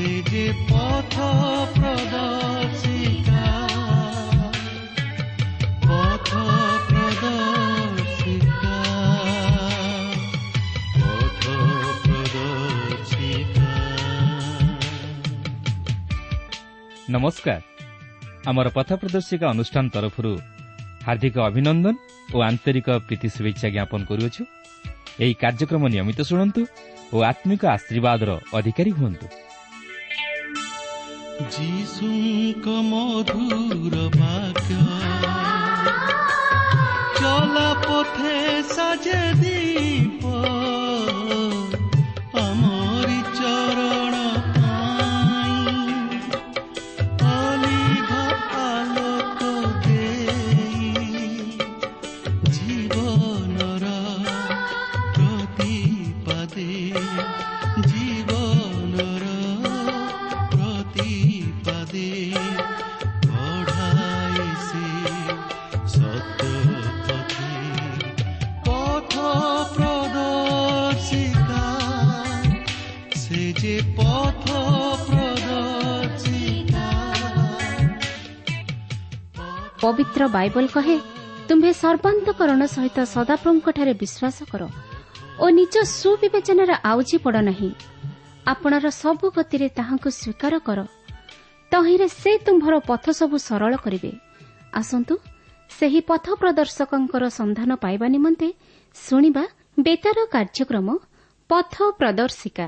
ସେ ଯେ ପଥ ପ୍ରଦର୍ଶିକା, ପଥ ପ୍ରଦର୍ଶିକା, ପଥ ପ୍ରଦର୍ଶିକା। নমস্কার, আমার পথ প্রদর্শিকা অনুষ্ঠান তরফর হার্দিক অভিনন্দন ও আন্তরিক প্রীতি শুভেচ্ছা জ্ঞাপন করুছু। এই কার্যক্রম নিয়মিত শুণন্তু ও আত্মিক আশীর্বাদর অধিকারী হুঁতু। যিশুଙ୍କ মধুর বাক্য চলা পথে সাজে দীপ, আমরি চরণ অলিভ আলোক দেই, জীবনর প্রতিপাদে, জীবনর প্রতিপাদে বঢ়াই সে সত্য পথে, পথ প্রদর্শিকা, সে যে পথ প্রদর্শিকা। ପବିତ୍ର ବାଇବଲ କହେ, ତୁମ୍ଭେ ସର୍ବାନ୍ତକରଣ ସହିତ ସଦାପ୍ରଭୁଙ୍କଠାରେ ବିଶ୍ୱାସ କର ଓ ନିଜ ସୁବିବେଚନାରେ ଆଉଜି ପଡ଼ ନାହିଁ। ଆପଣାର ସବୁ ଗତିରେ ତାହାଙ୍କୁ ସ୍ୱୀକାର କର, ତହିଁରେ ସେ ତୁମ୍ଭର ପଥ ସବୁ ସରଳ କରିବେ। ଆସନ୍ତୁ ସେହି ପଥ ପ୍ରଦର୍ଶକଙ୍କର ସନ୍ଧାନ ପାଇବା ନିମନ୍ତେ ଶୁଣିବା ବେତାର କାର୍ଯ୍ୟକ୍ରମ ପଥ ପ୍ରଦର୍ଶିକା।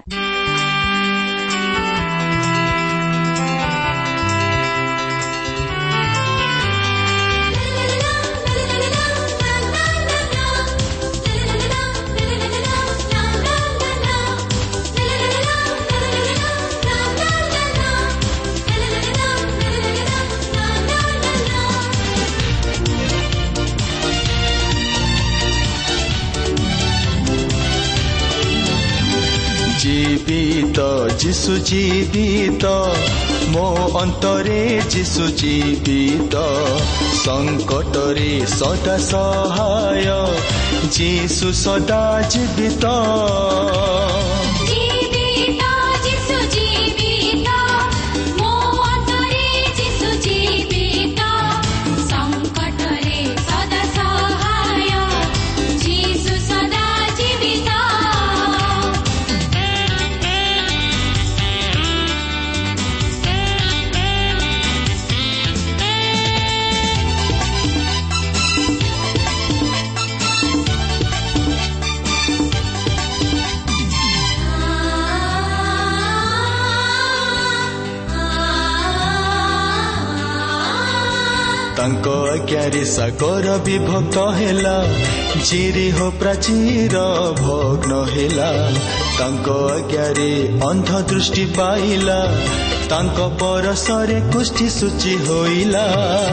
জীবিত যিশু জীবিত, ମୋ ଅନ୍ତରେ যিশু জীবিତ, ସଂକଟରେ ସଦା ସହାୟ, যিশু ସଦା ଜୀବିତ। ତାଙ୍କ ଆଜ୍ଞାରେ ସାଗର ବିଭକ୍ତ ହେଲା, ଚିରିହ ପ୍ରାଚୀର ଭଗ୍ନ ହେଲା। ତାଙ୍କ ଆଜ୍ଞାରେ ଅନ୍ଧ ଦୃଷ୍ଟି ପାଇଲା, ତାଙ୍କ ପରଶରେ କୁଷ୍ଠି ସୂଚି ହୋଇଲା।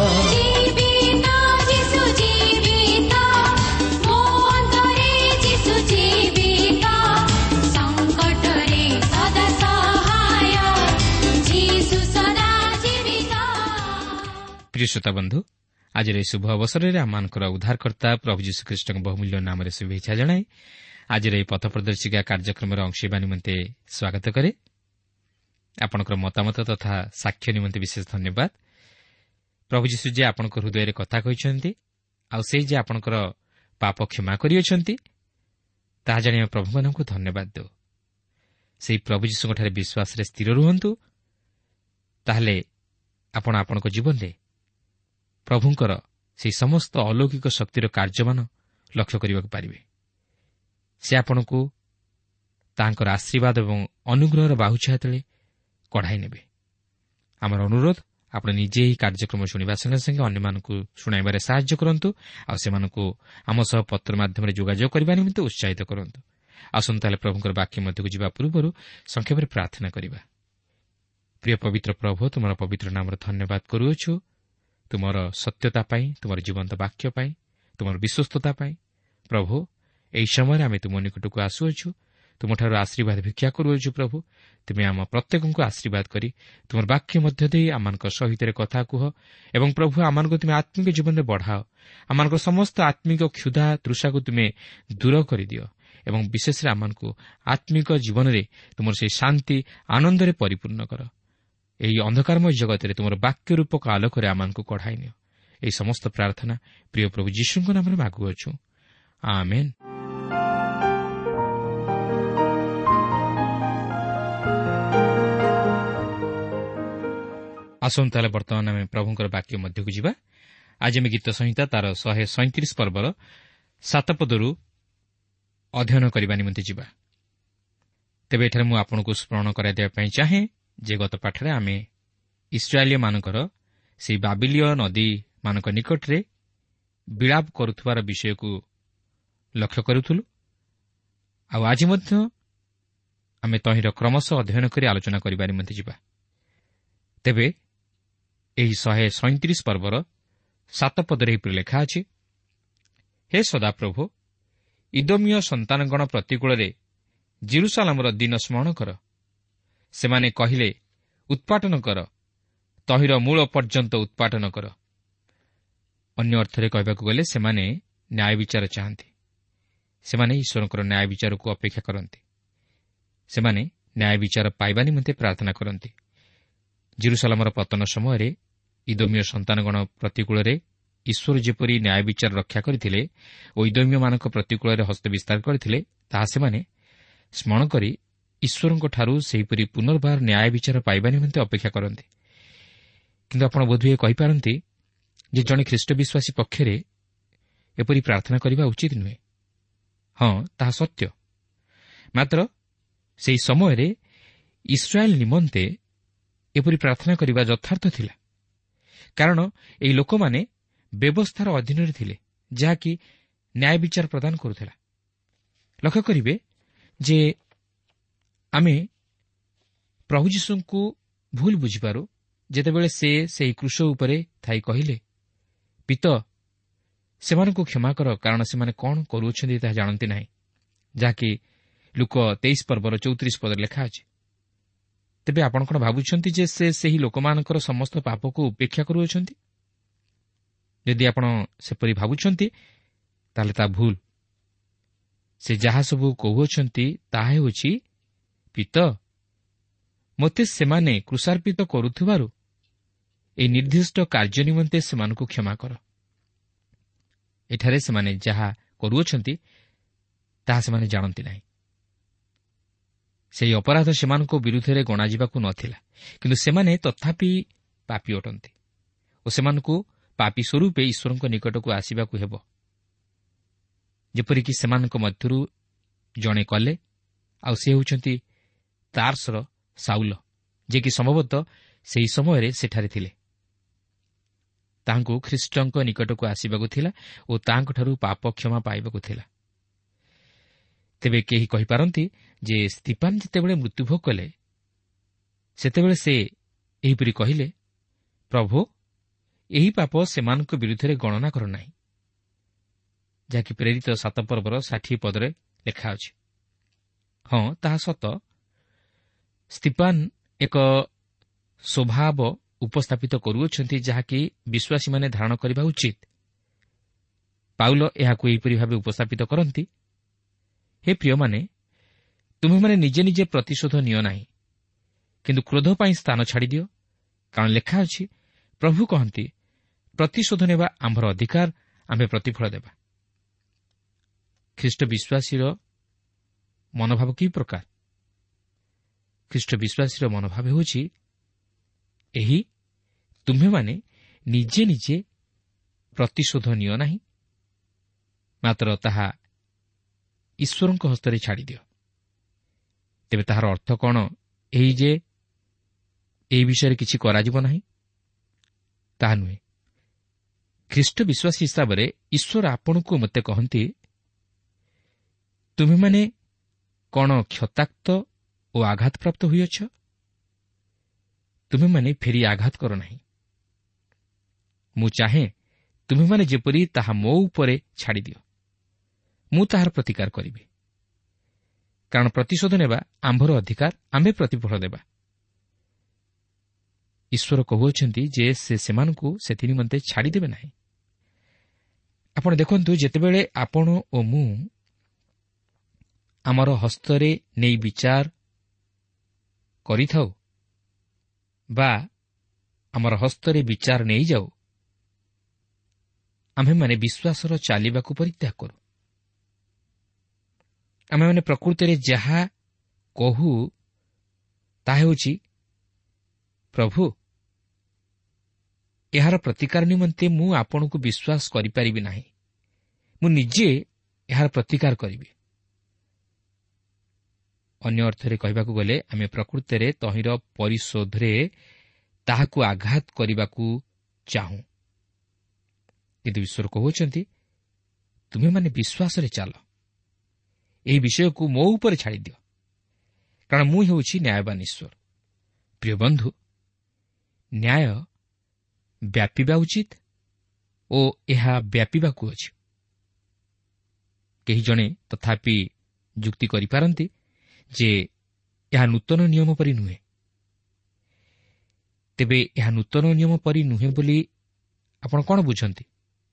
প্রিয় শ্রোতা বন্ধু, আজর এই শুভ অবসরের আমার উদ্ধারকর্তা প্রভু যীশুখ্রিস্টଙ୍କ বহুমূল্য নামে শুভেচ্ছা জনাই আজর এই পথ প্রদর্শিকা কার্যক্রমের অংশ হেবা নিমন্তে স্বাগত করে। আপনার মতামত তথা সাক্ষ্য নিমন্তে বিশেষ ধন্যবাদ। প্রভু যীশু যে আপনার হৃদয়ের কথা କହିଛନ୍ତି, ଆଉ ସେ ଯେ ଆପଣଙ୍କର ପାପ କ୍ଷମା କରିଅଛନ୍ତି, ତାହା ଜାଣି ଆମେ ପ୍ରଭୁମାନଙ୍କୁ ଧନ୍ୟବାଦ ଦେଉ। ସେହି ପ୍ରଭୁ ଯୀଶୁଙ୍କଠାରେ ବିଶ୍ୱାସରେ ସ୍ଥିର ରୁହନ୍ତୁ, ତାହେଲେ ଆପଣ ଆପଣଙ୍କ ଜୀବନରେ ପ୍ରଭୁଙ୍କର ସେହି ସମସ୍ତ ଅଲୌକିକ ଶକ୍ତିର କାର୍ଯ୍ୟମାନ ଲକ୍ଷ୍ୟ କରିବାକୁ ପାରିବେ। ସେ ଆପଣଙ୍କୁ ତାହାଙ୍କର ଆଶୀର୍ବାଦ ଏବଂ ଅନୁଗ୍ରହର ବାହୁଛାୟା ତଳେ କଢ଼ାଇ ନେବେ। ଆମର ଅନୁରୋଧ, ଆପଣ ନିଜେ ଏହି କାର୍ଯ୍ୟକ୍ରମ ଶୁଣିବା ସଙ୍ଗେ ସଙ୍ଗେ ଅନ୍ୟମାନଙ୍କୁ ଶୁଣାଇବାରେ ସାହାଯ୍ୟ କରନ୍ତୁ, ଆଉ ସେମାନଙ୍କୁ ଆମ ସହ ପତ୍ର ମାଧ୍ୟମରେ ଯୋଗାଯୋଗ କରିବା ନିମନ୍ତେ ଉତ୍ସାହିତ କରନ୍ତୁ। ଆସନ୍ତୁ ତାହେଲେ ପ୍ରଭୁଙ୍କର ବାକ୍ୟ ମଧ୍ୟକୁ ଯିବା ପୂର୍ବରୁ ସଂକ୍ଷେପରେ ପ୍ରାର୍ଥନା କରିବା। ପ୍ରିୟ ପବିତ୍ର ପ୍ରଭୁ, ତୁମର ପବିତ୍ର ନାମର ଧନ୍ୟବାଦ କରୁଅଛୁ, ତୁମର ସତ୍ୟତା ପାଇଁ, ତୁମର ଜୀବନ୍ତ ବାକ୍ୟ ପାଇଁ, ତୁମର ବିଶ୍ୱସ୍ତତା ପାଇଁ। ପ୍ରଭୁ, ଏହି ସମୟରେ ଆମେ ତୁମ ନିକଟକୁ ଆସୁଅଛୁ, ତୁମଠାରୁ ଆଶୀର୍ବାଦ ଭିକ୍ଷା କରୁଅଛୁ। ପ୍ରଭୁ, ତୁମେ ଆମ ପ୍ରତ୍ୟେକଙ୍କୁ ଆଶୀର୍ବାଦ କରି ତୁମର ବାକ୍ୟ ମଧ୍ୟ ଦେଇ ଆମମାନଙ୍କ ସହିତ କଥା କୁହ ଏବଂ ପ୍ରଭୁ ଆମମାନଙ୍କୁ ତୁମେ ଆତ୍ମିକ ଜୀବନରେ ବଢ଼ାଅ। ଆମମାନଙ୍କ ସମସ୍ତ ଆତ୍ମିକ କ୍ଷୁଧା ତୃଷାକୁ ତୁମେ ଦୂର କରିଦିଅ ଏବଂ ବିଶେଷରେ ଆମମାନଙ୍କୁ ଆତ୍ମିକ ଜୀବନରେ ତୁମର ସେହି ଶାନ୍ତି ଆନନ୍ଦରେ ପରିପୂର୍ଣ୍ଣ କର। ଏହି ଅନ୍ଧକାରମୟ ଜଗତରେ ତୁମର ବାକ୍ୟ ରୂପକ ଆଲୋକରେ ଆମମାନଙ୍କୁ କଢ଼ାଇ ନିଅ। ଏହି ସମସ୍ତ ପ୍ରାର୍ଥନା ପ୍ରିୟ ପ୍ରଭୁ ଯୀଶୁଙ୍କ ନାମରେ ମାଗୁଅଛୁ, ଆମେନ୍। ଆସନ୍ତୁ ତାହେଲେ ବର୍ତ୍ତମାନ ଆମେ ପ୍ରଭୁଙ୍କର ବାକ୍ୟ ମଧ୍ୟକୁ ଯିବା। ଆଜି ଆମେ ଗୀତ ସଂହିତା ତାର 137 ପର୍ବର 7 ପଦରୁ ଅଧ୍ୟୟନ କରିବା ନିମନ୍ତେ ଯିବା। ତେବେ ଏଠାରେ ମୁଁ ଆପଣଙ୍କୁ ସ୍ମରଣ କରାଇଦେବା ପାଇଁ ଚାହେଁ ଯେ ଗତ ପାଠରେ ଆମେ ଇସ୍ରାଏଲୀୟମାନଙ୍କର ସେହି ବାବିଲୀୟ ନଦୀମାନଙ୍କ ନିକଟରେ ବିଳାପ କରୁଥିବାର ବିଷୟକୁ ଲକ୍ଷ୍ୟ କରୁଥିଲୁ। ଆଉ ଆଜି ମଧ୍ୟ ଆମେ ତହିଁର କ୍ରମଶଃ ଅଧ୍ୟୟନ କରି ଆଲୋଚନା କରିବା ନିମନ୍ତେ ଯିବା। ତେବେ ଏହି 137 ପର୍ବର 7 ପଦରେ ଏହିପରି ଲେଖା ଅଛି, ହେ ସଦାପ୍ରଭୁ, ଇଦୋମୀୟ ସନ୍ତାନଗଣ ପ୍ରତିକୂଳରେ ଜେରୁସାଲେମର ଦିନ ସ୍ମରଣ କର। ସେମାନେ କହିଲେ, ଉତ୍ପାଟନ କର, ତହିଁର ମୂଳ ପର୍ଯ୍ୟନ୍ତ ଉତ୍ପାଟନ କର। ଅନ୍ୟ ଅର୍ଥରେ କହିବାକୁ ଗଲେ ସେମାନେ ନ୍ୟାୟ ବିଚାର ଚାହାନ୍ତି। ସେମାନେ ଈଶ୍ୱରଙ୍କର ନ୍ୟାୟ ବିଚାରକୁ ଅପେକ୍ଷା କରନ୍ତି। ସେମାନେ ନ୍ୟାୟ ବିଚାର ପାଇବା ନିମନ୍ତେ ପ୍ରାର୍ଥନା କରନ୍ତି। ଜେରୁସାଲେମର ପତନ ସମୟରେ ଇଦୋମୀୟ ସନ୍ତାନଗଣ ପ୍ରତିକୂଳରେ ଈଶ୍ୱର ଯେପରି ନ୍ୟାୟ ବିଚାର ରକ୍ଷା କରିଥିଲେ ଓ ଇଦୋମୀୟମାନଙ୍କ ପ୍ରତିକୂଳରେ ହସ୍ତ ବିସ୍ତାର କରିଥିଲେ, ତାହା ସେମାନେ ସ୍ମରଣ କରି ଈଶ୍ୱରଙ୍କଠାରୁ ସେହିପରି ପୁନର୍ବାର ନ୍ୟାୟ ବିଚାର ପାଇବା ନିମନ୍ତେ ଅପେକ୍ଷା କରନ୍ତି। କିନ୍ତୁ ଆପଣ ବୋଧହୁଏ କହିପାରନ୍ତି ଯେ ଜଣେ ଖ୍ରୀଷ୍ଟ ବିଶ୍ୱାସୀ ପକ୍ଷରେ ଏପରି ପ୍ରାର୍ଥନା କରିବା ଉଚିତ ନୁହେଁ। ହଁ, ତାହା ସତ୍ୟ। ମାତ୍ର ସେହି ସମୟରେ ଇସ୍ରାଏଲ୍ ନିମନ୍ତେ ଏପରି ପ୍ରାର୍ଥନା କରିବା ଯଥାର୍ଥ ଥିଲା, କାରଣ ଏହି ଲୋକମାନେ ବ୍ୟବସ୍ଥାର ଅଧୀନରେ ଥିଲେ, ଯାହାକି ନ୍ୟାୟ ବିଚାର ପ୍ରଦାନ କରୁଥିଲା। ଲକ୍ଷ୍ୟ କରିବେ ଯେ ଆମେ ପ୍ରଭୁ ଯୀଶୁଙ୍କୁ ଭୁଲ ବୁଝିପାରୁ ଯେତେବେଳେ ସେ ସେହି କ୍ରୁଶ ଉପରେ ଥାଇ କହିଲେ, ପିତ, ସେମାନଙ୍କୁ କ୍ଷମା କର, କାରଣ ସେମାନେ କ'ଣ କରୁଅଛନ୍ତି ତାହା ଜାଣନ୍ତି ନାହିଁ, ଯାହାକି ଲୁକ 23 ପର୍ବର 34 ପଦରେ ଲେଖା ଅଛି। ତେବେ ଆପଣ କ'ଣ ଭାବୁଛନ୍ତି ଯେ ସେ ସେହି ଲୋକମାନଙ୍କର ସମସ୍ତ ପାପକୁ ଉପେକ୍ଷା କରୁଅଛନ୍ତି? ଯଦି ଆପଣ ସେପରି ଭାବୁଛନ୍ତି, ତାହେଲେ ତାହା ଭୁଲ। ସେ ଯାହା ସବୁ କହୁଅଛନ୍ତି ତାହା ହେଉଛି, ପିତ, ମୋତେ ସେମାନେ କ୍ରୁଶାର୍ପିତ କରୁଥିବାରୁ ଏହି ନିର୍ଦ୍ଦିଷ୍ଟ କାର୍ଯ୍ୟ ନିମନ୍ତେ ସେମାନଙ୍କୁ କ୍ଷମା କର। ଏଠାରେ ସେମାନେ ଯାହା କରୁଅଛନ୍ତି ତାହା ସେମାନେ ଜାଣନ୍ତି ନାହିଁ। ସେହି ଅପରାଧ ସେମାନଙ୍କ ବିରୁଦ୍ଧରେ ଗଣାଯିବାକୁ ନଥିଲା, କିନ୍ତୁ ସେମାନେ ତଥାପି ପାପୀ ଅଟନ୍ତି ଓ ସେମାନଙ୍କୁ ପାପୀ ସ୍ୱରୂପେ ଈଶ୍ୱରଙ୍କ ନିକଟକୁ ଆସିବାକୁ ହେବ। ଯେପରିକି ସେମାନଙ୍କ ମଧ୍ୟରୁ ଜଣେ କଲେ, ଆଉ ସେ ହେଉଛନ୍ତି ତାର୍ସର ସାଉଲ, ଯିଏକି ସମ୍ଭବତଃ ସେହି ସମୟରେ ସେଠାରେ ଥିଲେ। ତାହାଙ୍କୁ ଖ୍ରୀଷ୍ଟଙ୍କ ନିକଟକୁ ଆସିବାକୁ ଥିଲା ଓ ତାହାଙ୍କଠାରୁ ପାପ କ୍ଷମା ପାଇବାକୁ ଥିଲା। ତେବେ କେହି କହିପାରନ୍ତି ଯେ ସ୍ତିଫାନ ଯେତେବେଳେ ମୃତ୍ୟୁଭୋଗ କଲେ, ସେତେବେଳେ ସେ ଏହିପରି କହିଲେ, ପ୍ରଭୁ, ଏହି ପାପ ସେମାନଙ୍କ ବିରୁଦ୍ଧରେ ଗଣନା କର ନାହିଁ, ଯାହାକି ପ୍ରେରିତ 7 ପର୍ବର 60 ପଦରେ ଲେଖା ଅଛି। ହଁ, ତାହା ସତ। ସ୍ତିଫାନ ଏକ ସ୍ୱଭାବ ଉପସ୍ଥାପିତ କରୁଅଛନ୍ତି, ଯାହାକି ବିଶ୍ୱାସୀମାନେ ଧାରଣ କରିବା ଉଚିତ। ପାଉଲ ଏହାକୁ ଏହିପରି ଭାବେ ଉପସ୍ଥାପିତ କରନ୍ତି, ହେ ପ୍ରିୟମାନେ, ତୁମେମାନେ ନିଜେ ନିଜେ ପ୍ରତିଶୋଧ ନିଅ ନାହିଁ, କିନ୍ତୁ କ୍ରୋଧ ପାଇଁ ସ୍ଥାନ ଛାଡ଼ିଦିଅ, କାରଣ ଲେଖା ଅଛି, ପ୍ରଭୁ କହନ୍ତି, ପ୍ରତିଶୋଧ ନେବା ଆମ୍ଭର ଅଧିକାର, ଆମ୍ଭେ ପ୍ରତିଫଳ ଦେବା। ଖ୍ରୀଷ୍ଟ ବିଶ୍ୱାସୀର ମନୋଭାବ କି ପ୍ରକାର? ଖ୍ରୀଷ୍ଟ ବିଶ୍ୱାସୀର ମନୋଭାବ ହେଉଛି ଏହି, ତୁମ୍ଭେମାନେ ନିଜେ ନିଜେ ପ୍ରତିଶୋଧ ନିଅ ନାହିଁ, ମାତ୍ର ତାହା ଈଶ୍ୱରଙ୍କ ହସ୍ତରେ ଛାଡ଼ିଦିଅ। ତେବେ ତାହାର ଅର୍ଥ କ'ଣ ଏହି ଯେ ଏହି ବିଷୟରେ କିଛି କରାଯିବ ନାହିଁ? ତାହା ନୁହେଁ। ଖ୍ରୀଷ୍ଟ ବିଶ୍ୱାସୀ ହିସାବରେ ଈଶ୍ୱର ଆପଣଙ୍କୁ ମୋତେ କହନ୍ତି, ତୁମେମାନେ କ'ଣ କ୍ଷତାକ୍ତ ଓ ଆଘାତପ୍ରାପ୍ତ ହୋଇଅଛ? ତୁମେମାନେ ଫେରି ଆଘାତ କର ନାହିଁ। ମୁଁ ଚାହେଁ ତୁମେମାନେ ଯେପରି ତାହା ମୋ ଉପରେ ଛାଡ଼ିଦିଅ। ମୁଁ ତାହାର ପ୍ରତିକାର କରିବି, କାରଣ ପ୍ରତିଶୋଧ ନେବା ଆମ୍ଭର ଅଧିକାର, ଆମ୍ଭେ ପ୍ରତିଫଳ ଦେବା। ଈଶ୍ୱର କହୁଅଛନ୍ତି ଯେ ସେ ସେମାନଙ୍କୁ ସେଥି ନିମନ୍ତେ ଛାଡ଼ିଦେବେ ନାହିଁ। ଆପଣ ଦେଖନ୍ତୁ, ଯେତେବେଳେ ଆପଣ ଓ ମୁଁ ଆମର ହସ୍ତରେ ନେଇ ବିଚାର କରିଥାଉ ବା ଆମର ହସ୍ତରେ ବିଚାର ନେଇଯାଉ, ଆମ୍ଭେମାନେ ବିଶ୍ୱାସର ଚାଲିବାକୁ ପରିତ୍ୟାଗ କରୁ। ଆମେମାନେ ପ୍ରକୃତରେ ଯାହା କହୁ ତାହା ହେଉଛି, ପ୍ରଭୁ, ଏହାର ପ୍ରତିକାର ନିମନ୍ତେ ମୁଁ ଆପଣଙ୍କୁ ବିଶ୍ୱାସ କରିପାରିବି ନାହିଁ, ମୁଁ ନିଜେ ଏହାର ପ୍ରତିକାର କରିବି। ଅନ୍ୟ ଅର୍ଥରେ କହିବାକୁ ଗଲେ ଆମେ ପ୍ରକୃତରେ ତହିଁର ପରିଶୋଧରେ ତାହାକୁ ଆଘାତ କରିବାକୁ ଚାହୁଁ। କିନ୍ତୁ ଈଶ୍ୱର କହୁଛନ୍ତି, ତୁମେମାନେ ବିଶ୍ୱାସରେ ଚାଲ, ଏହି ବିଷୟକୁ ମୋ ଉପରେ ଛାଡ଼ିଦିଅ, କାରଣ ମୁଁ ହେଉଛି ନ୍ୟାୟବାନ ଈଶ୍ୱର। ପ୍ରିୟ ବନ୍ଧୁ, ନ୍ୟାୟ ବ୍ୟାପିବା ଉଚିତ ଓ ଏହା ବ୍ୟାପିବାକୁ ଅଛି। କେହି ଜଣେ ତଥାପି ଯୁକ୍ତି କରିପାରନ୍ତି ଯେ ଏହା ନୂତନ ନିୟମ ପରି ନୁହେଁ। ତେବେ ଏହା ନୂତନ ନିୟମ ପରି ନୁହେଁ ବୋଲି ଆପଣ କ'ଣ ବୁଝନ୍ତି?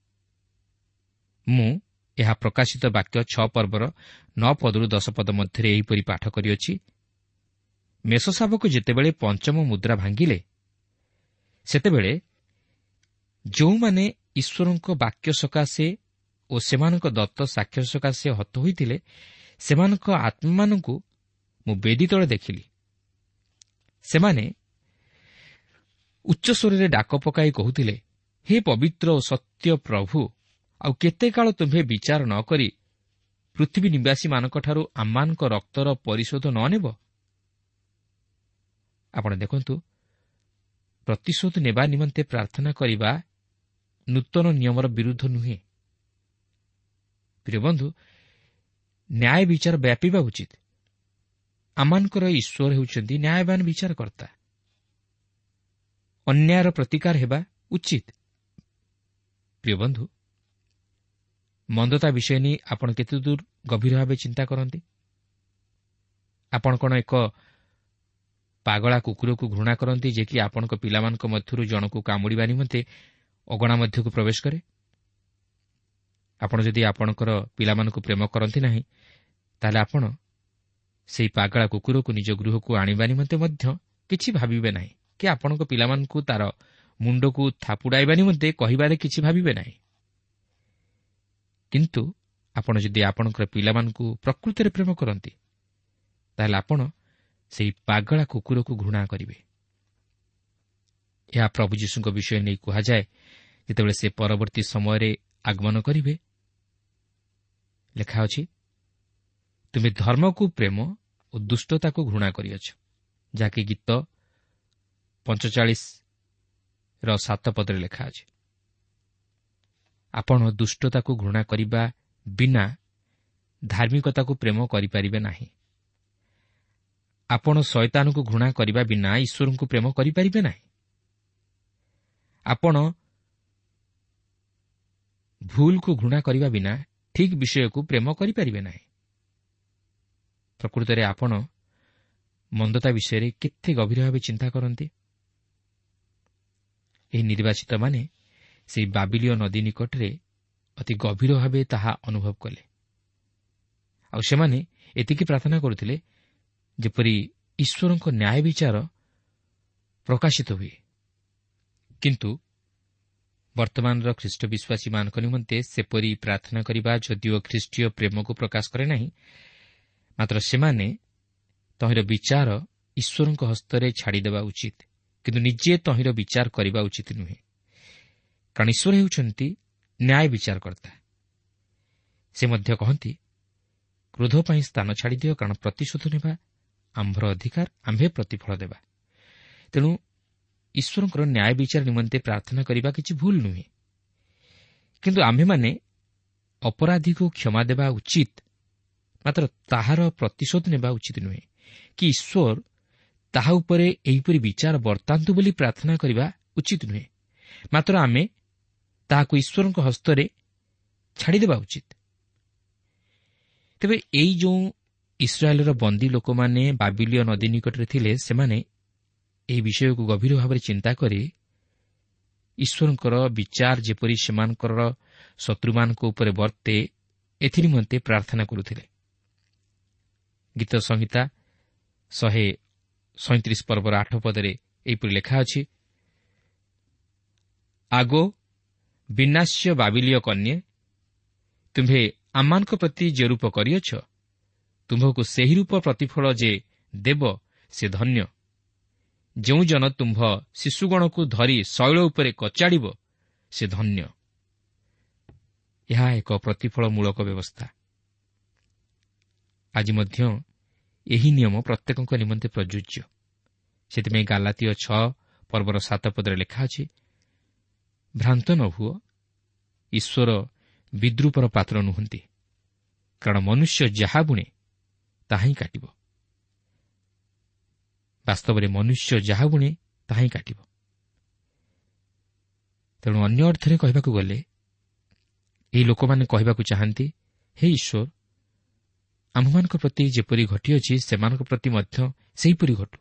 ମୁଁ ଏହା ପ୍ରକାଶିତ ବାକ୍ୟ 6 ପର୍ବର 9 ପଦରୁ 10 ପଦ ମଧ୍ୟରେ ଏହିପରି ପାଠ କରିଅଛି। ମେଷଶାବକ ଯେତେବେଳେ ପଞ୍ଚମ ମୁଦ୍ରା ଭାଙ୍ଗିଲେ, ସେତେବେଳେ ଯେଉଁମାନେ ଈଶ୍ୱରଙ୍କ ବାକ୍ୟ ସକାଶେ ଓ ସେମାନଙ୍କ ଦତ୍ତ ସାକ୍ଷ୍ୟ ସକାଶେ ହତ ହୋଇଥିଲେ, ସେମାନଙ୍କ ଆତ୍ମାମାନଙ୍କୁ ମୁଁ ବେଦୀ ତଳେ ଦେଖିଲି। ସେମାନେ ଉଚ୍ଚସ୍ୱରରେ ଡାକ ପକାଇ କହୁଥିଲେ, ହେ ପବିତ୍ର ଓ ସତ୍ୟ ପ୍ରଭୁ, ଆଉ କେତେ କାଳ ତୁମ୍ଭେ ବିଚାର ନ କରି ପୃଥିବୀ ନିବାସୀମାନଙ୍କଠାରୁ ଆମମାନଙ୍କ ରକ୍ତର ପରିଶୋଧ ନ ନେବ? ଆପଣ ଦେଖନ୍ତୁ, ପ୍ରତିଶୋଧ ନେବା ନିମନ୍ତେ ପ୍ରାର୍ଥନା କରିବା ନୂତନ ନିୟମର ବିରୁଦ୍ଧ ନୁହେଁ। ପ୍ରିୟ ବନ୍ଧୁ, ନ୍ୟାୟ ବିଚାର ବ୍ୟାପିବା ଉଚିତ। ଆମମାନଙ୍କର ଈଶ୍ୱର ହେଉଛନ୍ତି ନ୍ୟାୟବାନ ବିଚାରକର୍ତ୍ତା। ଅନ୍ୟାୟର ପ୍ରତିକାର ହେବା ଉଚିତ। ପ୍ରିୟ ବନ୍ଧୁ, ମନ୍ଦତା ବିଷୟ ନେଇ ଆପଣ କେତେ ଦୂର ଗଭୀର ଭାବେ ଚିନ୍ତା କରନ୍ତି? ଆପଣ କ'ଣ ଏକ ପାଗଳା କୁକୁରକୁ ଘୃଣା କରନ୍ତି, ଯେ କି ଆପଣଙ୍କ ପିଲାମାନଙ୍କ ମଧ୍ୟରୁ ଜଣକୁ କାମୁଡ଼ିବା ନିମନ୍ତେ ଅଗଣା ମଧ୍ୟକୁ ପ୍ରବେଶ କରେ? ଆପଣ ଯଦି ଆପଣଙ୍କର ପିଲାମାନଙ୍କୁ ପ୍ରେମ କରନ୍ତି ନାହିଁ, ତାହେଲେ ଆପଣ ସେହି ପାଗଳା କୁକୁରକୁ ନିଜ ଗୃହକୁ ଆଣିବା ନିମନ୍ତେ ମଧ୍ୟ କିଛି ଭାବିବେ ନାହିଁ, କି ଆପଣଙ୍କ ପିଲାମାନଙ୍କୁ ତାର ମୁଣ୍ଡକୁ ଥାପୁଡ଼ାଇବା ନିମନ୍ତେ କହିବାରେ କିଛି ଭାବିବେ ନାହିଁ। କିନ୍ତୁ ଆପଣ ଯଦି ଆପଣଙ୍କର ପିଲାମାନଙ୍କୁ ପ୍ରକୃତରେ ପ୍ରେମ କରନ୍ତି, ତାହେଲେ ଆପଣ ସେହି ପାଗଳା କୁକୁରକୁ ଘୃଣା କରିବେ। ଏହା ପ୍ରଭୁ ଯୀଶୁଙ୍କ ବିଷୟ ନେଇ କୁହାଯାଏ, ଯେତେବେଳେ ସେ ପରବର୍ତ୍ତୀ ସମୟରେ ଆଗମନ କରିବେ। ଲେଖା ଅଛି, ତୁମେ ଧର୍ମକୁ ପ୍ରେମ ଓ ଦୁଷ୍ଟତାକୁ ଘୃଣା କରିଅଛ, ଯାହାକି ଗୀତ 45:7 ପଦରେ ଲେଖା ଅଛି। ଆପଣ ଦୁଷ୍ଟତାକୁ ଘୃଣା କରିବା ବିନା ଧାର୍ମିକତାକୁ ପ୍ରେମ କରିପାରିବେ ନାହିଁ। ଆପଣ ଶୟତାନକୁ ଘୃଣା କରିବା ବିନା ଈଶ୍ୱରଙ୍କୁ ପ୍ରେମ କରିପାରିବେ ନାହିଁ। ଆପଣ ଭୁଲକୁ ଘୃଣା କରିବା ବିନା ଠିକ୍ ବିଷୟକୁ ପ୍ରେମ କରିପାରିବେ ନାହିଁ। ପ୍ରକୃତରେ ଆପଣ ମନ୍ଦତା ବିଷୟରେ କେତେ ଗଭୀର ଭାବେ ଚିନ୍ତା କରନ୍ତି? ଏହି ନିର୍ବାଚିତମାନେ ସେହି ବାବିଲୀୟ ନଦୀ ନିକଟରେ ଅତି ଗଭୀର ଭାବେ ତାହା ଅନୁଭବ କଲେ। ଆଉ ସେମାନେ ଏତିକି ପ୍ରାର୍ଥନା କରୁଥିଲେ, ଯେପରି ଈଶ୍ୱରଙ୍କ ନ୍ୟାୟ ବିଚାର ପ୍ରକାଶିତ ହୁଏ। କିନ୍ତୁ ବର୍ତ୍ତମାନର ଖ୍ରୀଷ୍ଟ ବିଶ୍ୱାସୀମାନଙ୍କ ନିମନ୍ତେ ସେପରି ପ୍ରାର୍ଥନା କରିବା ଯଦିଓ ଖ୍ରୀଷ୍ଟୀୟ ପ୍ରେମକୁ ପ୍ରକାଶ କରେ ନାହିଁ, ମାତ୍ର ସେମାନେ ତହିଁର ବିଚାର ଈଶ୍ୱରଙ୍କ ହସ୍ତରେ ଛାଡ଼ିଦେବା ଉଚିତ, କିନ୍ତୁ ନିଜେ ତହିଁର ବିଚାର କରିବା ଉଚିତ ନୁହେଁ। କାରଣ ଈଶ୍ୱର ହେଉଛନ୍ତି ନ୍ୟାୟ ବିଚାରକର୍ତ୍ତା। ସେ ମଧ୍ୟ କହନ୍ତି, କ୍ରୋଧ ପାଇଁ ସ୍ଥାନ ଛାଡ଼ିଦିଅ, କାରଣ ପ୍ରତିଶୋଧ ନେବା ଆମ୍ଭର ଅଧିକାର, ଆମ୍ଭେ ପ୍ରତିଫଳ ଦେବା। ତେଣୁ ଈଶ୍ୱରଙ୍କର ନ୍ୟାୟ ବିଚାର ନିମନ୍ତେ ପ୍ରାର୍ଥନା କରିବା କିଛି ଭୁଲ ନୁହେଁ। କିନ୍ତୁ ଆମ୍ଭେମାନେ ଅପରାଧୀକୁ କ୍ଷମା ଦେବା ଉଚିତ, ମାତ୍ର ତାହାର ପ୍ରତିଶୋଧ ନେବା ଉଚିତ ନୁହେଁ, କି ଈଶ୍ୱର ତାହା ଉପରେ ଏହିପରି ବିଚାର ବର୍ତ୍ତାନ୍ତୁ ବୋଲି ପ୍ରାର୍ଥନା କରିବା ଉଚିତ ନୁହେଁ। ମାତ୍ର ଆମେ ତାହାକୁ ଈଶ୍ୱରଙ୍କ ହସ୍ତରେ ଛାଡ଼ିଦେବା ଉଚିତ। ତେବେ ଏଇ ଯେଉଁ ଇସ୍ରାଏଲର ବନ୍ଦୀ ଲୋକମାନେ ବାବିଲୀୟ ନଦୀ ନିକଟରେ ଥିଲେ, ସେମାନେ ଏହି ବିଷୟକୁ ଗଭୀର ଭାବରେ ଚିନ୍ତା କରି ଈଶ୍ୱରଙ୍କର ବିଚାର ଯେପରି ସେମାନଙ୍କର ଶତ୍ରୁମାନଙ୍କ ଉପରେ ବର୍ତ୍ତେ, ଏଥିନିମନ୍ତେ ପ୍ରାର୍ଥନା କରୁଥିଲେ। ଗୀତ ସଂହିତା 137 ପର୍ବର 8 ପଦରେ ଏହିପରି ଲେଖା ଅଛି, ଆଗୋ ବିନାଶ୍ୟ ବାବିଲୀୟ କନ୍ୟା, ତୁମ୍ଭେ ଆମମାନଙ୍କ ପ୍ରତି ଯେ ରୂପ କରିଅଛ, ତୁମ୍ଭକୁ ସେହି ରୂପ ପ୍ରତିଫଳ ଯେ ଦେବ ସେ ଧନ୍ୟ। ଯେଉଁ ଜନ ତୁମ୍ଭ ଶିଶୁଗଣକୁ ଧରି ଶୈଳ ଉପରେ କଚାଡ଼ିବ ସେ ଧନ୍ୟ। ଏହା ଏକ ପ୍ରତିଫଳମୂଳକ ବ୍ୟବସ୍ଥା। ଆଜି ମଧ୍ୟ ଏହି ନିୟମ ପ୍ରତ୍ୟେକଙ୍କ ନିମନ୍ତେ ପ୍ରଯୁଜ୍ୟ। ସେଥିପାଇଁ ଗାଲାତୀୟ 6 ପର୍ବର 7 ପଦରେ ଲେଖା ଅଛି, ଭ୍ରାନ୍ତ ନ ହୁଅ, ଈଶ୍ୱର ବିଦ୍ରୂପର ପାତ୍ର ନୁହନ୍ତି, କାରଣ ମନୁଷ୍ୟ ଯାହା ବୁଣେ ତାହା ହିଁ କାଟିବ। ବାସ୍ତବରେ ମନୁଷ୍ୟ ଯାହା ବୁଣେ ତାହା ହିଁ କାଟିବ। ତେଣୁ ଅନ୍ୟ ଅର୍ଥରେ କହିବାକୁ ଗଲେ ଏହି ଲୋକମାନେ କହିବାକୁ ଚାହାନ୍ତି, ହେ ଈଶ୍ୱର, ଆମ୍ଭମାନଙ୍କ ପ୍ରତି ଯେପରି ଘଟିଅଛି ସେମାନଙ୍କ ପ୍ରତି ମଧ୍ୟ ସେହିପରି ଘଟୁ।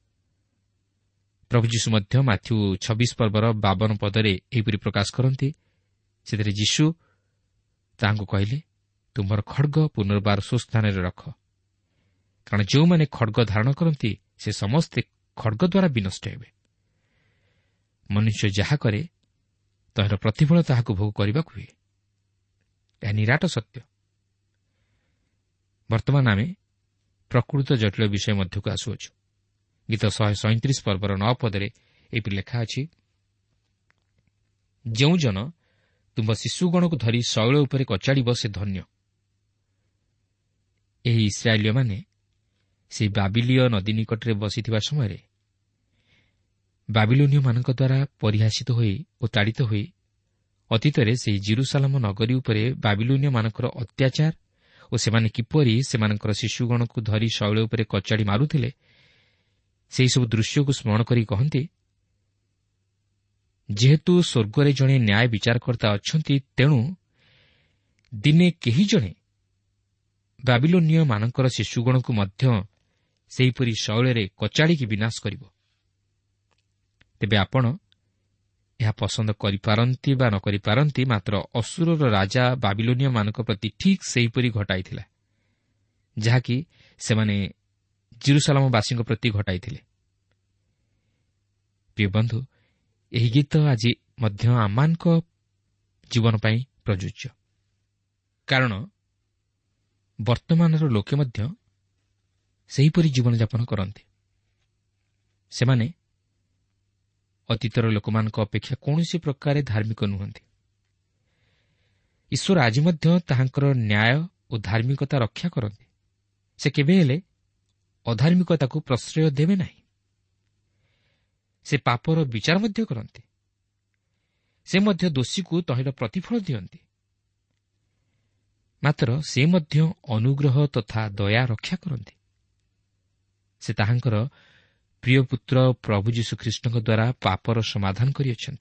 ପ୍ରଭୁ ଯୀଶୁ ମଧ୍ୟ ମାଥ୍ୟୁ 26 ପର୍ବର 52 ପଦରେ ଏହିପରି ପ୍ରକାଶ କରନ୍ତି। ସେଥିରେ ଯୀଶୁ ତାହାଙ୍କୁ କହିଲେ, ତୁମର ଖଡ଼୍ଗ ପୁନର୍ବାର ସୁସ୍ଥାନରେ ରଖ, କାରଣ ଯେଉଁମାନେ ଖଡ଼୍ଗ ଧାରଣ କରନ୍ତି ସେ ସମସ୍ତେ ଖଡ଼୍ଗ ଦ୍ୱାରା ବିନଷ୍ଟ ହେବେ। ମନୁଷ୍ୟ ଯାହା କରେ ତହିଁର ପ୍ରତିଫଳ ତାହାକୁ ଭୋଗ କରିବାକୁ ହୁଏ। ଏହା ନିରାଟ ସତ୍ୟ। ବର୍ତ୍ତମାନ ଆମେ ପ୍ରକୃତ ଜଟିଳ ବିଷୟ ମଧ୍ୟକୁ ଆସୁଅଛୁ। ଗୀତ 137 ପର୍ବର 9 ପଦରେ ଏହିପରି ଲେଖା ଅଛି, ଯେଉଁ ଜନ ତୁମ୍ଭ ଶିଶୁଗଣକୁ ଧରି ଶୈଳ ଉପରେ କଚାଡ଼ିବ ସେ ଧନ୍ୟ। ଏହି ଇସ୍ରାଏଲୀୟମାନେ ସେହି ବାବିଲୀୟ ନଦୀ ନିକଟରେ ବସିଥିବା ସମୟରେ ବାବିଲୋନୀୟମାନଙ୍କ ଦ୍ୱାରା ପରିହାସିତ ହୋଇ ଓ ତାଡ଼ିତ ହୋଇ ଅତୀତରେ ସେହି ଜିରୁସାଲାମ ନଗରୀ ଉପରେ ବାବିଲୋନୀୟମାନଙ୍କର ଅତ୍ୟାଚାର ଓ ସେମାନେ କିପରି ସେମାନଙ୍କର ଶିଶୁଗଣକୁ ଧରି ଶୈଳ ଉପରେ କଚାଡ଼ି ମାରୁଥିଲେ, ସେହିସବୁ ଦୃଶ୍ୟକୁ ସ୍ମରଣ କରି କହନ୍ତି, ଯେହେତୁ ସ୍ୱର୍ଗରେ ଜଣେ ନ୍ୟାୟ ବିଚାରକର୍ତ୍ତା ଅଛନ୍ତି, ତେଣୁ ଦିନେ କେହି ଜଣେ ବାବିଲୋନୀୟମାନଙ୍କର ଶିଶୁଗଣକୁ ମଧ୍ୟ ସେହିପରି ଶୈଳରେ କଚାଡ଼ିକି ବିନାଶ କରିବ। ତେବେ ଆପଣ ଏହା ପସନ୍ଦ କରିପାରନ୍ତି ବା ନ କରିପାରନ୍ତି, ମାତ୍ର ଅସୁରର ରାଜା ବାବିଲୋନୀୟମାନଙ୍କ ପ୍ରତି ଠିକ୍ ସେହିପରି ଘଟାଇଥିଲା, ଯାହାକି ସେମାନେ ଜିରୁସାଲାମବାସୀଙ୍କ ପ୍ରତି ଘଟାଇଥିଲେ। ପ୍ରିୟ ବନ୍ଧୁ, ଏହି ଗୀତ ଆଜି ମଧ୍ୟ ଆମମାନଙ୍କ ଜୀବନ ପାଇଁ ପ୍ରଯୁଜ୍ୟ, କାରଣ ବର୍ତ୍ତମାନର ଲୋକେ ମଧ୍ୟ ସେହିପରି ଜୀବନଯାପନ କରନ୍ତି। ସେମାନେ ଅତୀତର ଲୋକମାନଙ୍କ ଅପେକ୍ଷା କୌଣସି ପ୍ରକାରେ ଧାର୍ମିକ ନୁହନ୍ତି। ଈଶ୍ୱର ଆଜି ମଧ୍ୟ ତାହାଙ୍କର ନ୍ୟାୟ ଓ ଧାର୍ମିକତା ରକ୍ଷା କରନ୍ତି। ସେ କେବେ ହେଲେ ଅଧାର୍ମିକତାକୁ ପ୍ରଶ୍ରୟ ଦେବେ ନାହିଁ। ସେ ପାପର ବିଚାର ମଧ୍ୟ କରନ୍ତି। ସେ ମଧ୍ୟ ଦୋଷୀକୁ ତହିଁର ପ୍ରତିଫଳ ଦିଅନ୍ତି। ମାତ୍ର ସେ ମଧ୍ୟ ଅନୁଗ୍ରହ ତଥା ଦୟା ରକ୍ଷା କରନ୍ତି। ସେ ତାହାଙ୍କର ପ୍ରିୟ ପୁତ୍ର ପ୍ରଭୁ ଯୀଶୁଖ୍ରୀଷ୍ଟଙ୍କ ଦ୍ୱାରା ପାପର ସମାଧାନ କରିଅଛନ୍ତି।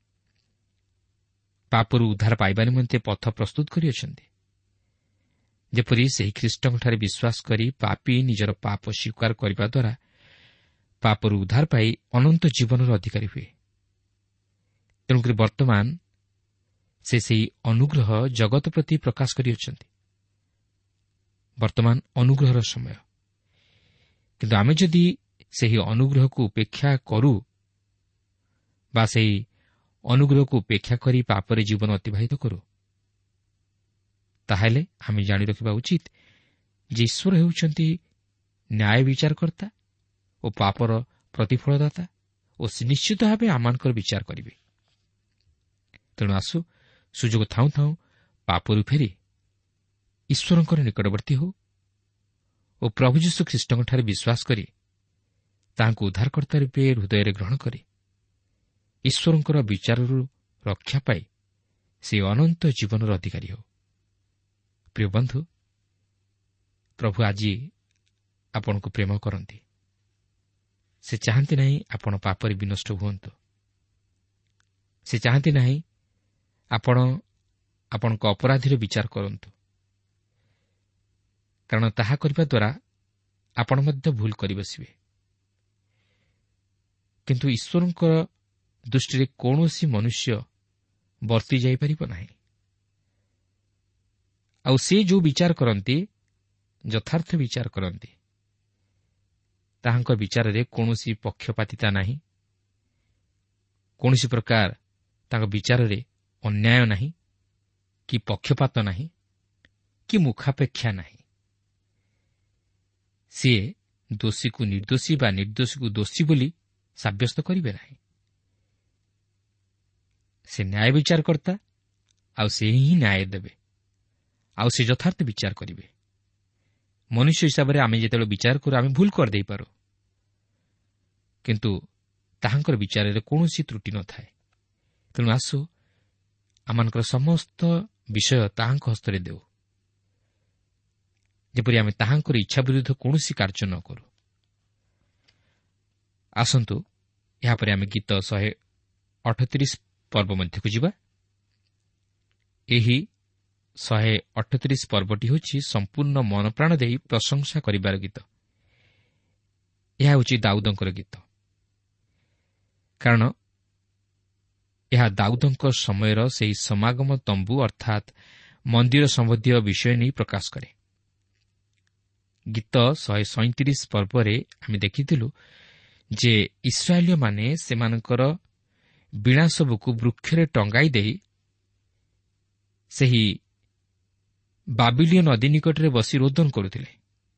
ପାପରୁ ଉଦ୍ଧାର ପାଇବା ନିମନ୍ତେ ପଥ ପ୍ରସ୍ତୁତ କରିଅଛନ୍ତି। ଯେପରି ସେହି ଖ୍ରୀଷ୍ଟଙ୍କଠାରେ ବିଶ୍ୱାସ କରି ପାପୀ ନିଜର ପାପ ସ୍ୱୀକାର କରିବା ଦ୍ୱାରା ପାପରୁ ଉଦ୍ଧାର ପାଇ ଅନନ୍ତ ଜୀବନର ଅଧିକାରୀ ହୁଏ। ତେଣୁକରି ବର୍ତ୍ତମାନ ସେ ସେହି ଅନୁଗ୍ରହ ଜଗତ ପ୍ରତି ପ୍ରକାଶ କରିଅଛନ୍ତି। ବର୍ତ୍ତମାନ ଅନୁଗ୍ରହର ସମୟ। କିନ୍ତୁ ଆମେ ଯଦି ସେହି ଅନୁଗ୍ରହକୁ ଉପେକ୍ଷା କରୁ ବା ସେହି ଅନୁଗ୍ରହକୁ ଉପେକ୍ଷା କରି ପାପରେ ଜୀବନ ଅତିବାହିତ କରୁ, ତାହେଲେ ଆମେ ଜାଣି ରଖିବା ଉଚିତ ଯେ ଈଶ୍ୱର ହେଉଛନ୍ତି ନ୍ୟାୟ ବିଚାରକର୍ତ୍ତା ଓ ପାପର ପ୍ରତିଫଳଦାତା ଓ ସେ ନିଶ୍ଚିତ ଭାବେ ଆମମାନଙ୍କର ବିଚାର କରିବେ। ତେଣୁ ଆସୁ ସୁଯୋଗ ଥାଉଁ ଥାଉଁ ପାପରୁ ଫେରି ଈଶ୍ୱରଙ୍କର ନିକଟବର୍ତ୍ତୀ ହେଉ ଓ ପ୍ରଭୁ ଯୀଶୁ ଖ୍ରୀଷ୍ଟଙ୍କଠାରେ ବିଶ୍ୱାସ କରି ତାହାଙ୍କୁ ଉଦ୍ଧାରକର୍ତ୍ତା ରୂପେ ହୃଦୟରେ ଗ୍ରହଣ କରି ଈଶ୍ୱରଙ୍କର ବିଚାରରୁ ରକ୍ଷା ପାଇ ସେ ଅନନ୍ତ ଜୀବନର ଅଧିକାରୀ ହେଉ। ପ୍ରିୟ ବନ୍ଧୁ, ପ୍ରଭୁ ଆଜି ଆପଣଙ୍କୁ ପ୍ରେମ କରନ୍ତି। ସେ ଚାହାନ୍ତି ନାହିଁ ଆପଣ ପାପରେ ବିନଷ୍ଟ ହୁଅନ୍ତୁ। ସେ ଚାହାନ୍ତି ନାହିଁ ଆପଣ ଆପଣଙ୍କ ଅପରାଧୀର ବିଚାର କରନ୍ତୁ, କାରଣ ତାହା କରିବା ଦ୍ୱାରା ଆପଣ ମଧ୍ୟ ଭୁଲ କରି ବସିବେ। କିନ୍ତୁ ଈଶ୍ୱରଙ୍କ ଦୃଷ୍ଟିରେ କୌଣସି ମନୁଷ୍ୟ ବର୍ତ୍ତି ଯାଇପାରିବ ନାହିଁ। ଆଉ ସେ ଯେଉଁ ବିଚାର କରନ୍ତି, ଯଥାର୍ଥ ବିଚାର କରନ୍ତି। ତାହାଙ୍କ ବିଚାରରେ କୌଣସି ପକ୍ଷପାତିତା ନାହିଁ, କୌଣସି ପ୍ରକାର ତାଙ୍କ ବିଚାରରେ ଅନ୍ୟାୟ ନାହିଁ, କି ପକ୍ଷପାତ ନାହିଁ, କି ମୁଖାପେକ୍ଷା ନାହିଁ। ସିଏ ଦୋଷୀକୁ ନିର୍ଦ୍ଦୋଷୀ ବା ନିର୍ଦ୍ଦୋଷୀକୁ ଦୋଷୀ ବୋଲି ସାବ୍ୟସ୍ତ କରିବେ ନାହିଁ। ସେ ନ୍ୟାୟ ବିଚାରକର୍ତ୍ତା, ଆଉ ସେ ହିଁ ନ୍ୟାୟ ଦେବେ, ଆଉ ସେ ଯଥାର୍ଥ ବିଚାର କରିବେ। ମନୁଷ୍ୟ ହିସାବରେ ଆମେ ଯେତେବେଳେ ବିଚାର କରୁ ଆମେ ଭୁଲ କରିଦେଇପାରୁ, କିନ୍ତୁ ତାହାଙ୍କର ବିଚାରରେ କୌଣସି ତ୍ରୁଟି ନଥାଏ। ତେଣୁ ଆସୁ ଆମମାନଙ୍କର ସମସ୍ତ ବିଷୟ ତାହାଙ୍କ ହସ୍ତରେ ଦେଉ, ଯେପରି ଆମେ ତାହାଙ୍କର ଇଚ୍ଛା ବିରୁଦ୍ଧ କୌଣସି କାର୍ଯ୍ୟ ନ କରୁ। ଆସନ୍ତୁ ଏହାପରେ ଆମେ ଗୀତ 138 ପର୍ବ ମଧ୍ୟକୁ ଯିବା। ଏହି 138 ପର୍ବଟି ହେଉଛି ସମ୍ପୂର୍ଣ୍ଣ ମନପ୍ରାଣ ଦେଇ ପ୍ରଶଂସା କରିବାର ଗୀତ। ଏହା ହେଉଛି ଦାଉଦଙ୍କର ଗୀତ, କାରଣ ଏହା ଦାଉଦଙ୍କ ସମୟର ସେହି ସମାଗମ ତମ୍ବୁ ଅର୍ଥାତ୍ ମନ୍ଦିର ସମ୍ବନ୍ଧୀୟ ବିଷୟ ନେଇ ପ୍ରକାଶ କରେ। ଗୀତ 137 ପର୍ବରେ ଆମେ ଦେଖିଥିଲୁ ଯେ ଇସ୍ରାଏଲୀୟମାନେ ସେମାନଙ୍କର ବୀଣା ସବୁକୁ ବୃକ୍ଷରେ ଟଙ୍ଗାଇ ଦେଇ ସେହି ବାବିଲୀୟ ନଦୀ ନିକଟରେ ବସି ରୋଦନ କରୁଥିଲେ।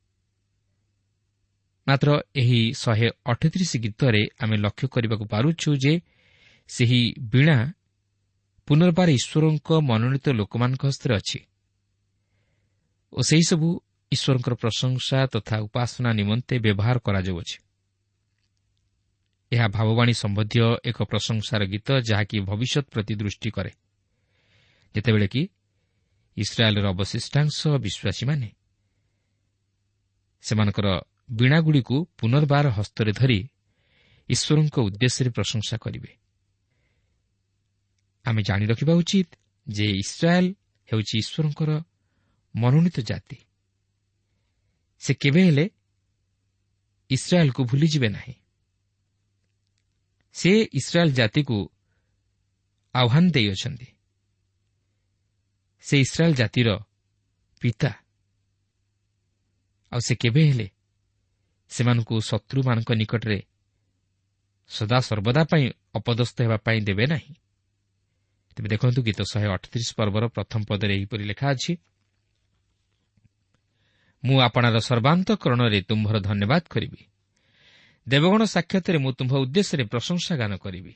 ମାତ୍ର ଏହି 138 ଗୀତରେ ଆମେ ଲକ୍ଷ୍ୟ କରିବାକୁ ପାରୁଛୁ ଯେ ସେହି ବୀଣା ପୁନର୍ବାର ଈଶ୍ୱରଙ୍କ ମନୋନୀତ ଲୋକମାନଙ୍କ ହସ୍ତରେ ଅଛି ଓ ସେହିସବୁ ଈଶ୍ୱରଙ୍କର ପ୍ରଶଂସା ତଥା ଉପାସନା ନିମନ୍ତେ ବ୍ୟବହାର କରାଯାଉଅଛି। ଏହା ଭାବବାଣୀ ସମ୍ବନ୍ଧୀୟ ଏକ ପ୍ରଶଂସାର ଗୀତ, ଯାହାକି ଭବିଷ୍ୟତ ପ୍ରତି ଦୃଷ୍ଟି କରେ, ଯେତେବେଳେ କି ଇସ୍ରାଏଲ୍ର ଅବଶିଷ୍ଟାଂଶ ବିଶ୍ୱାସୀମାନେ ସେମାନଙ୍କର ବୀଣାଗୁଡ଼ିକୁ ପୁନର୍ବାର ହସ୍ତରେ ଧରି ଈଶ୍ୱରଙ୍କ ଉଦ୍ଦେଶ୍ୟରେ ପ୍ରଶଂସା କରିବେ। ଆମେ ଜାଣି ରଖିବା ଉଚିତ ଯେ ଇସ୍ରାଏଲ୍ ହେଉଛି ଈଶ୍ୱରଙ୍କର ମନୋନୀତ ଜାତି। ସେ କେବେ ହେଲେ ଇସ୍ରାଏଲ୍କୁ ଭୁଲିଯିବେ ନାହିଁ। ସେ ଇସ୍ରାଏଲ୍ ଜାତିକୁ ଆହ୍ୱାନ ଦେଇଅଛନ୍ତି। ସେ ଇସ୍ରାଏଲ୍ ଜାତିର ପିତା, ଆଉ ସେ କେବେ ହେଲେ ସେମାନଙ୍କୁ ଶତ୍ରୁମାନଙ୍କ ନିକଟରେ ସଦାସର୍ବଦା ପାଇଁ ଅପଦସ୍ଥ ହେବା ପାଇଁ ଦେବେ ନାହିଁ। ତେବେ ଦେଖନ୍ତୁ ଗୀତ 138 ପର୍ବର ପ୍ରଥମ ପଦରେ ଏହିପରି ଲେଖା ଅଛି, ମୁଁ ଆପଣାର ସର୍ବାନ୍ତଃକରଣରେ ତୁମ୍ଭର ଧନ୍ୟବାଦ କରିବି, ଦେବଗଣ ସାକ୍ଷାତରେ ମୁଁ ତୁମ୍ଭ ଉଦ୍ଦେଶ୍ୟରେ ପ୍ରଶଂସା ଗାନ କରିବି।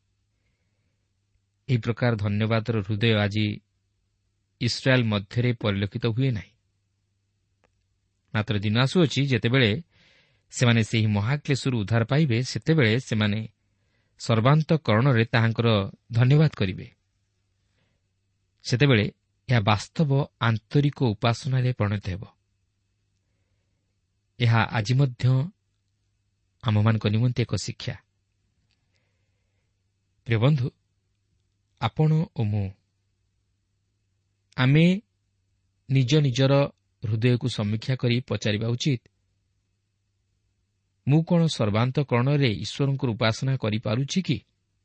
ଏହି ପ୍ରକାର ଧନ୍ୟବାଦର ହୃଦୟ ଆଜି ଇସ୍ରାଏଲ୍ ମଧ୍ୟରେ ପରିଲକ୍ଷିତ ହୁଏ ନାହିଁ। ମାତ୍ର ଦିନ ଆସୁଅଛି ଯେତେବେଳେ ସେମାନେ ସେହି ମହାକ୍ଲେଶରୁ ଉଦ୍ଧାର ପାଇବେ, ସେତେବେଳେ ସେମାନେ ସର୍ବାନ୍ତଃକରଣରେ ତାହାଙ୍କର ଧନ୍ୟବାଦ କରିବେ। ସେତେବେଳେ ଏହା ବାସ୍ତବ ଆନ୍ତରିକ ଉପାସନାରେ ପରିଣତ ହେବ। ଏହା ଆଜି ମଧ୍ୟ ଆମମାନଙ୍କ ନିମନ୍ତେ ଏକ ଶିକ୍ଷା। ପ୍ରିୟ ବନ୍ଧୁ, ଆପଣ ଓ ମୁଁ ଆମେ ନିଜ ନିଜର ହୃଦୟକୁ ସମୀକ୍ଷା କରି ପଚାରିବା ଉଚିତ, ମୁଁ କ'ଣ ସର୍ବାନ୍ତଃକରଣରେ ଈଶ୍ୱରଙ୍କର ଉପାସନା କରିପାରୁଛି କି?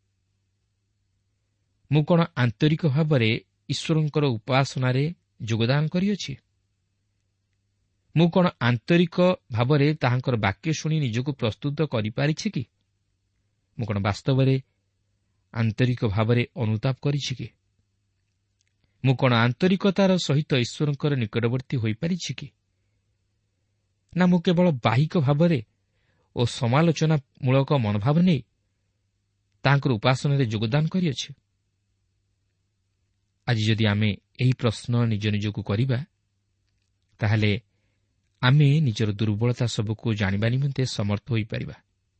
ମୁଁ କ'ଣ ଆନ୍ତରିକ ଭାବରେ ଈଶ୍ୱରଙ୍କର ଉପାସନାରେ ଯୋଗଦାନ କରିଅଛି? ମୁଁ କ'ଣ ଆନ୍ତରିକ ଭାବରେ ତାହାଙ୍କର ବାକ୍ୟ ଶୁଣି ନିଜକୁ ପ୍ରସ୍ତୁତ କରିପାରିଛି କି? ମୁଁ କ'ଣ ବାସ୍ତବରେ ଆନ୍ତରିକ ଭାବରେ ଅନୁତାପ କରିଛି କି? ମୁଁ କ'ଣ ଆନ୍ତରିକତାର ସହିତ ଈଶ୍ୱରଙ୍କର ନିକଟବର୍ତ୍ତୀ ହୋଇପାରିଛି କି? ନା ମୁଁ କେବଳ ବାହିକ ଭାବରେ ଓ ସମାଲୋଚନାମୂଳକ ମନୋଭାବ ନେଇ ତାହାଙ୍କର ଉପାସନାରେ ଯୋଗଦାନ କରିଅଛି? ଆଜି ଯଦି ଆମେ ଏହି ପ୍ରଶ୍ନ ନିଜ ନିଜକୁ କରିବା, ତାହେଲେ ଆମେ ନିଜର ଦୁର୍ବଳତା ସବୁକୁ ଜାଣିବା ନିମନ୍ତେ ସମର୍ଥ ହୋଇପାରିବା।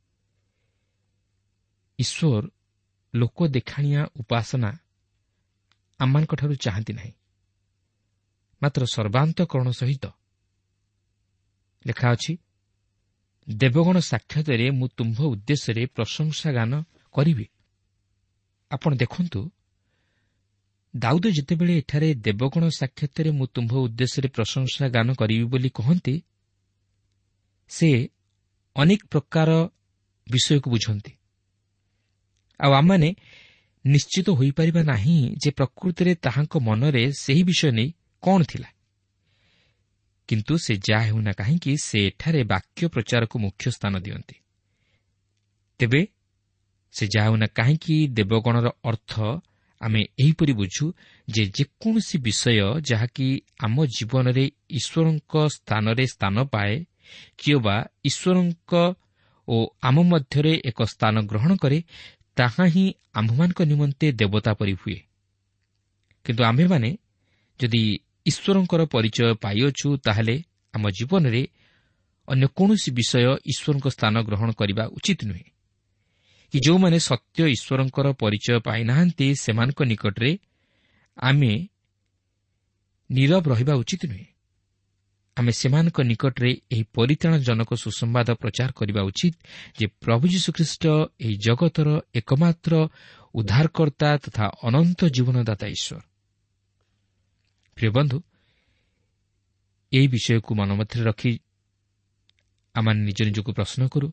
ଈଶ୍ୱର ଲୋକ ଦେଖାଣିଆ ଉପାସନା ଆମମାନଙ୍କଠାରୁ ଚାହାନ୍ତି ନାହିଁ, ମାତ୍ର ସର୍ବାନ୍ତଃକରଣ ସହିତ ଲେଖା ଅଛି, ଦେବଗଣ ସାକ୍ଷାତରେ ମୁଁ ତୁମ୍ଭ ଉଦ୍ଦେଶ୍ୟରେ ପ୍ରଶଂସା ଗାନ କରିବି। ଆପଣ ଦେଖନ୍ତୁ, ଦାଉଦ ଯେତେବେଳେ ଏଠାରେ ଦେବଗଣ ସାକ୍ଷାତରେ ମୁଁ ତୁମ୍ଭ ଉଦ୍ଦେଶ୍ୟରେ ପ୍ରଶଂସା ଗାନ କରିବି ବୋଲି କହନ୍ତି, ସେ ଅନେକ ପ୍ରକାର ବିଷୟକୁ ବୁଝନ୍ତି। ଆଉ ଆମମାନେ ନିଶ୍ଚିତ ହୋଇପାରିବା ନାହିଁ ଯେ ପ୍ରକୃତରେ ତାହାଙ୍କ ମନରେ ସେହି ବିଷୟ ନେଇ କ'ଣ ଥିଲା। କିନ୍ତୁ ସେ ଯାହା ହେଉନା କାହିଁକି ସେ ଏଠାରେ ବାକ୍ୟ ପ୍ରଚାରକୁ ମୁଖ୍ୟ ସ୍ଥାନ ଦିଅନ୍ତି। ତେବେ ସେ ଯାହା ହେଉନା କାହିଁକି ଦେବଗଣର ଅର୍ଥ ଆମେ ଏହିପରି ବୁଝୁ ଯେ ଯେକୌଣସି ବିଷୟ ଯାହାକି ଆମ ଜୀବନରେ ଈଶ୍ୱରଙ୍କ ସ୍ଥାନରେ ସ୍ଥାନ ପାଏ କିମ୍ବା ଈଶ୍ୱରଙ୍କ ଓ ଆମ ମଧ୍ୟରେ ଏକ ସ୍ଥାନ ଗ୍ରହଣ କରେ, ତାହା ହିଁ ଆମ୍ଭମାନଙ୍କ ନିମନ୍ତେ ଦେବତା ପରି ହୁଏ। କିନ୍ତୁ ଆମ୍ଭେମାନେ ଯଦି ଈଶ୍ୱରଙ୍କର ପରିଚୟ ପାଇଅଛୁ, ତାହେଲେ ଆମ ଜୀବନରେ ଅନ୍ୟ କୌଣସି ବିଷୟ ଈଶ୍ୱରଙ୍କ ସ୍ଥାନ ଗ୍ରହଣ କରିବା ଉଚିତ ନୁହେଁ। କି ଯେଉଁମାନେ ସତ୍ୟ ଈଶ୍ୱରଙ୍କର ପରିଚୟ ପାଇନାହାନ୍ତି, ସେମାନଙ୍କ ନିକଟରେ ଆମେ ନୀରବ ରହିବା ଉଚିତ ନୁହେଁ। ଆମେ ସେମାନଙ୍କ ନିକଟରେ ଏହି ପରିତ୍ରାଣଜନକ ସୁସମ୍ବାଦ ପ୍ରଚାର କରିବା ଉଚିତ ଯେ ପ୍ରଭୁ ଯୀଶୁଖ୍ରୀଷ୍ଟ ଏହି ଜଗତର ଏକମାତ୍ର ଉଦ୍ଧାରକର୍ତ୍ତା ତଥା ଅନନ୍ତ ଜୀବନଦାତା ଈଶ୍ୱର। ପ୍ରିୟ ବନ୍ଧୁ, ଏହି ବିଷୟକୁ ମନ ମଧ୍ୟରେ ରଖି ଆମେ ନିଜ ନିଜକୁ ପ୍ରଶ୍ନ କରୁ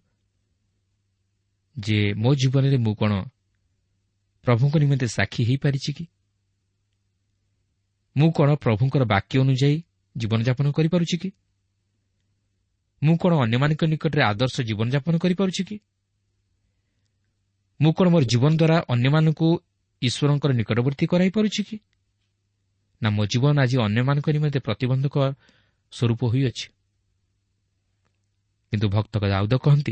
ଯେ ମୋ ଜୀବନରେ ମୁଁ କ'ଣ ପ୍ରଭୁଙ୍କ ନିମନ୍ତେ ସାକ୍ଷୀ ହୋଇପାରିଛି କି? ମୁଁ କ'ଣ ପ୍ରଭୁଙ୍କର ବାକ୍ୟ ଅନୁଯାୟୀ ଜୀବନଯାପନ କରିପାରୁଛି କି? ମୁଁ କ'ଣ ଅନ୍ୟମାନଙ୍କ ନିକଟରେ ଆଦର୍ଶ ଜୀବନଯାପନ କରିପାରୁଛି କି? ମୁଁ କ'ଣ ମୋର ଜୀବନ ଦ୍ୱାରା ଅନ୍ୟମାନଙ୍କୁ ଈଶ୍ୱରଙ୍କର ନିକଟବର୍ତ୍ତୀ କରାଇପାରୁଛି କି? ନା ମୋ ଜୀବନ ଆଜି ଅନ୍ୟମାନଙ୍କ ନିମନ୍ତେ ପ୍ରତିବନ୍ଧକ ସ୍ୱରୂପ ହୋଇଅଛି? କିନ୍ତୁ ଭକ୍ତ ଦାଉଦ କହନ୍ତି,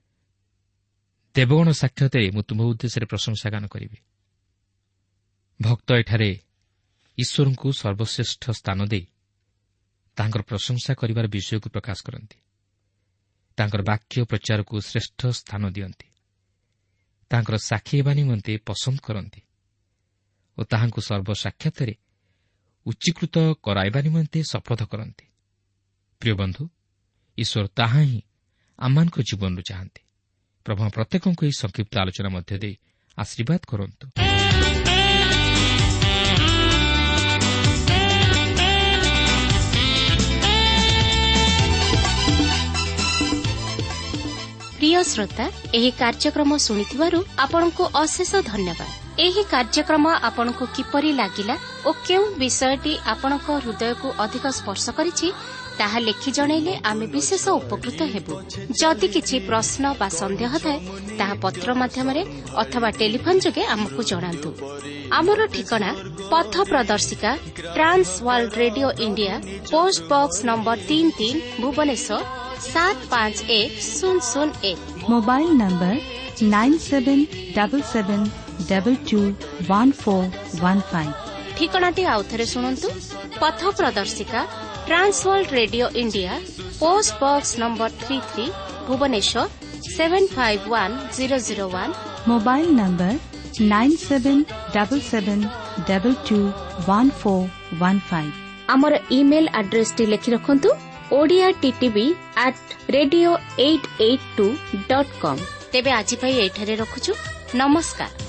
ଦେବଗଣ ସାକ୍ଷାତରେ ମୁଁ ତୁମ ଉଦ୍ଦେଶ୍ୟରେ ପ୍ରଶଂସା ଗାନ କରିବି। ଭକ୍ତ ଏଠାରେ ଈଶ୍ୱରଙ୍କୁ ସର୍ବଶ୍ରେଷ୍ଠ ସ୍ଥାନ ଦେଇ ତାଙ୍କର ପ୍ରଶଂସା କରିବାର ବିଷୟକୁ ପ୍ରକାଶ କରନ୍ତି। ତାଙ୍କର ବାକ୍ୟ ପ୍ରଚାରକୁ ଶ୍ରେଷ୍ଠ ସ୍ଥାନ ଦିଅନ୍ତି। ତାଙ୍କର ସାକ୍ଷୀ ହେବା ନିମନ୍ତେ ପସନ୍ଦ କରନ୍ତି ଓ ତାହାଙ୍କୁ ସର୍ବସାକ୍ଷାତରେ ଉଚ୍ଚୀକୃତ କରାଇବା ନିମନ୍ତେ ଶପଥ କରନ୍ତି। ପ୍ରିୟ ବନ୍ଧୁ, ଈଶ୍ୱର ତାହା ହିଁ ଆମମାନଙ୍କ ଜୀବନରୁ ଚାହାନ୍ତି। ପ୍ରଭୁ ପ୍ରତ୍ୟେକଙ୍କୁ ଏହି ସଂକ୍ଷିପ୍ତ ଆଲୋଚନା ମଧ୍ୟ ଦେଇ ଆଶୀର୍ବାଦ କରନ୍ତୁ। প্রিয় শ্রোতা, ଏହି କାର୍ଯ୍ୟକ୍ରମ ଶୁଣିଥିବାରୁ ଆପଣଙ୍କୁ ଅଶେଷ ଧନ୍ୟବାଦ। ଏହି କାର୍ଯ୍ୟକ୍ରମ ଆପଣଙ୍କୁ କିପରି ଲାଗିଲା ଓ କେଉଁ ବିଷୟଟି ଆପଣଙ୍କ ହୃଦୟକୁ ଅଧିକ ସ୍ପର୍ଶ କରିଛି ତାହା ଲେଖି ଜଣାଇଲେ ଆମେ ବିଶେଷ ଉପକୃତ ହେବୁ। ଯଦି କିଛି ପ୍ରଶ୍ନ ବା ସନ୍ଦେହ ଥାଏ ତାହା ପତ୍ର ମାଧ୍ୟମରେ ଅଥବା ଟେଲିଫୋନ୍ ଯୋଗେ ଆମକୁ ଜଣାନ୍ତୁ। ଆମର ଠିକଣା ପଥ ପ୍ରଦର୍ଶିକା Trans World Radio India, post box number 33, Bhubaneswar 751001। Mobile number 9777221415। ଠିକଣାଟି ଆଉଥରେ ଶୁଣନ୍ତୁ। ପଥ ପ୍ରଦର୍ଶିକା Trans World Radio India, post box number 33, Bhubaneswar 751001। Mobile number 9777221415। ଆମର ଇମେଲ ଆଡ୍ରେସଟି ଲେଖି ରଖନ୍ତୁ ODITTV@radio882.com। ତେବେ ଆଜି ପାଇଁ ଏଠାରେ ରଖୁଛୁ। ନମସ୍କାର।